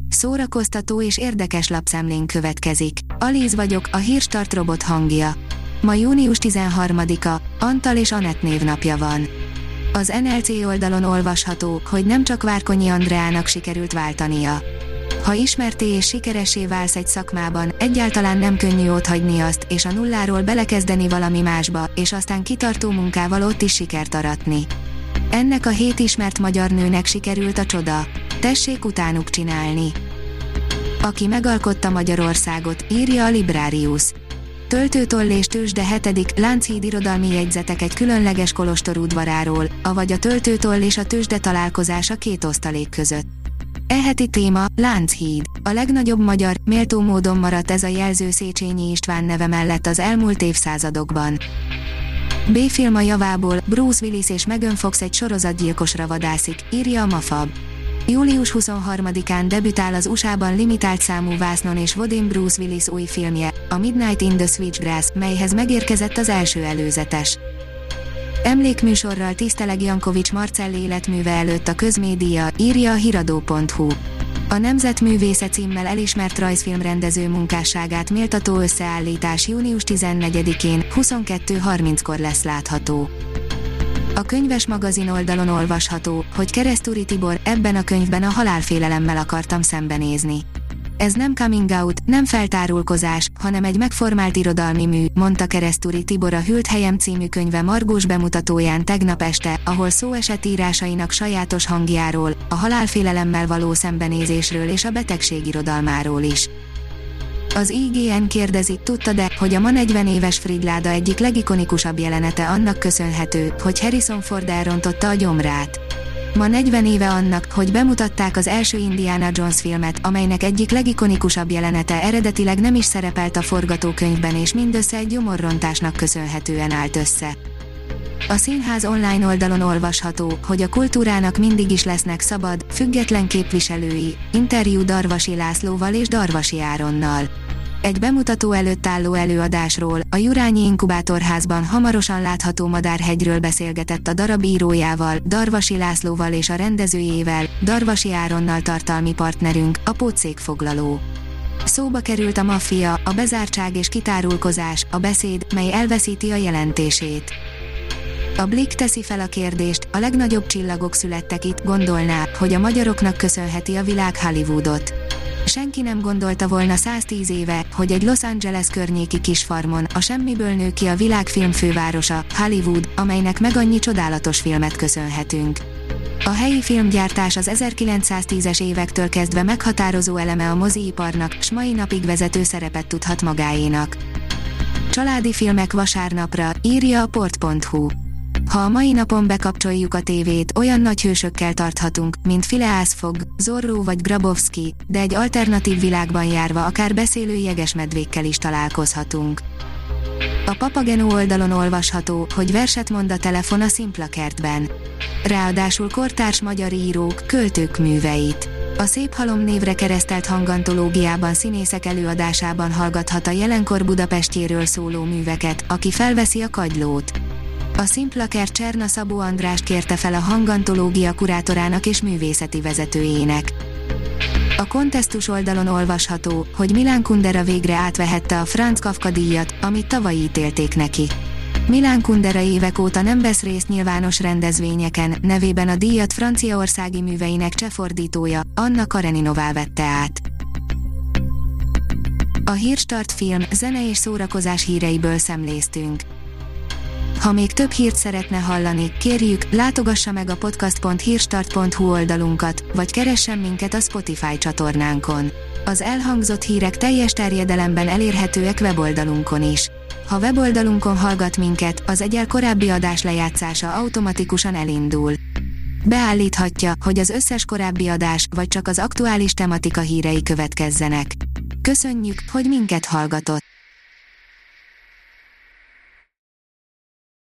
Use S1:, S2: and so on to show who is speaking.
S1: Szórakoztató és érdekes lapszemlén következik. Alíz vagyok, a Hírstart robot hangja. Ma június 13-a, Antal és Anett névnapja van. Az NLC oldalon olvasható, hogy nem csak Várkonyi Andreának sikerült váltania. Ha ismerté és sikeressé válsz egy szakmában, egyáltalán nem könnyű otthagyni azt, és a nulláról belekezdeni valami másba, és aztán kitartó munkával ott is sikert aratni. Ennek a 7 ismert magyar nőnek sikerült a csoda. Tessék utánuk csinálni. Aki megalkotta Magyarországot, írja a Librarius. Töltőtoll és tőzsde 7. Lánchíd irodalmi jegyzetek egy különleges kolostor udvaráról, avagy a töltőtoll és a tőzsde találkozása két osztalék között. E heti téma, Lánchíd. A legnagyobb magyar, méltó módon maradt ez a jelző Széchenyi István neve mellett az elmúlt évszázadokban. B-film a javából, Bruce Willis és Megan Fox egy sorozatgyilkosra vadászik, írja a Mafab. Július 23-án debütál az USA-ban limitált számú vásznon és vodin Bruce Willis új filmje, a Midnight in the Switchgrass, melyhez megérkezett az első előzetes. Emlékműsorral tiszteleg Jankovics Marcell életműve előtt a közmédia, írja a hiradó.hu. A Nemzetművésze címmel elismert rajzfilmrendező munkásságát méltató összeállítás június 14-én, 22:30-kor lesz látható. A Könyves magazin oldalon olvasható, hogy Keresztúri Tibor, ebben a könyvben a halálfélelemmel akartam szembenézni. Ez nem coming out, nem feltárulkozás, hanem egy megformált irodalmi mű, mondta Keresztúri Tibor a Hűlt helyem című könyve margós bemutatóján tegnap este, ahol szó esett írásainak sajátos hangjáról, a halálfélelemmel való szembenézésről és a betegség irodalmáról is. Az IGN kérdezi, tudtad-e, hogy a ma 40 éves Fridláda egyik legikonikusabb jelenete annak köszönhető, hogy Harrison Ford elrontotta a gyomrát. Ma 40 éve annak, hogy bemutatták az első Indiana Jones filmet, amelynek egyik legikonikusabb jelenete eredetileg nem is szerepelt a forgatókönyvben és mindössze egy gyomorrontásnak köszönhetően állt össze. A színház online oldalon olvasható, hogy a kultúrának mindig is lesznek szabad, független képviselői, interjú Darvasi Lászlóval és Darvasi Áronnal. Egy bemutató előtt álló előadásról, a Jurányi Inkubátorházban hamarosan látható Madárhegyről beszélgetett a darab írójával, Darvasi Lászlóval és a rendezőjével, Darvasi Áronnal tartalmi partnerünk, a Pótszékfoglaló. Szóba került a maffia, a bezártság és kitárulkozás, a beszéd, mely elveszíti a jelentését. A Blick teszi fel a kérdést, a legnagyobb csillagok születtek itt, gondolná, hogy a magyaroknak köszönheti a világ Hollywoodot. Senki nem gondolta volna 110 éve, hogy egy Los Angeles környéki kisfarmon, a semmiből nő ki a világ filmfővárosa, Hollywood, amelynek meg annyi csodálatos filmet köszönhetünk. A helyi filmgyártás az 1910-es évektől kezdve meghatározó eleme a moziiparnak, s mai napig vezető szerepet tudhat magáénak. Családi filmek vasárnapra, írja a port.hu. Ha a mai napon bekapcsoljuk a tévét, olyan nagy hősökkel tarthatunk, mint Phileas Fogg, Zorro vagy Grabowski, de egy alternatív világban járva akár beszélő jegesmedvékkel is találkozhatunk. A Papageno oldalon olvasható, hogy verset mond a telefon a Szimpla kertben. Ráadásul kortárs magyar írók, költők műveit. A Szép halom névre keresztelt hangantológiában színészek előadásában hallgathat a jelenkor Budapestjéről szóló műveket, aki felveszi a kagylót. A Szimpla kert Cserna Szabó Andrást kérte fel a hangantológia kurátorának és művészeti vezetőjének. A Kontesztus oldalon olvasható, hogy Milán Kundera végre átvehette a Franz Kafka díjat, amit tavaly ítélték neki. Milán Kundera évek óta nem vesz részt nyilvános rendezvényeken, nevében a díjat franciaországi műveinek cseh fordítója, Anna Kareninová vette át. A Hírstart film, zene és szórakozás híreiből szemléztünk. Ha még több hírt szeretne hallani, kérjük, látogassa meg a podcast.hírstart.hu oldalunkat, vagy keressen minket a Spotify csatornánkon. Az elhangzott hírek teljes terjedelemben elérhetőek weboldalunkon is. Ha weboldalunkon hallgat minket, az egyel korábbi adás lejátszása automatikusan elindul. Beállíthatja, hogy az összes korábbi adás, vagy csak az aktuális tematika hírei következzenek. Köszönjük, hogy minket hallgatott!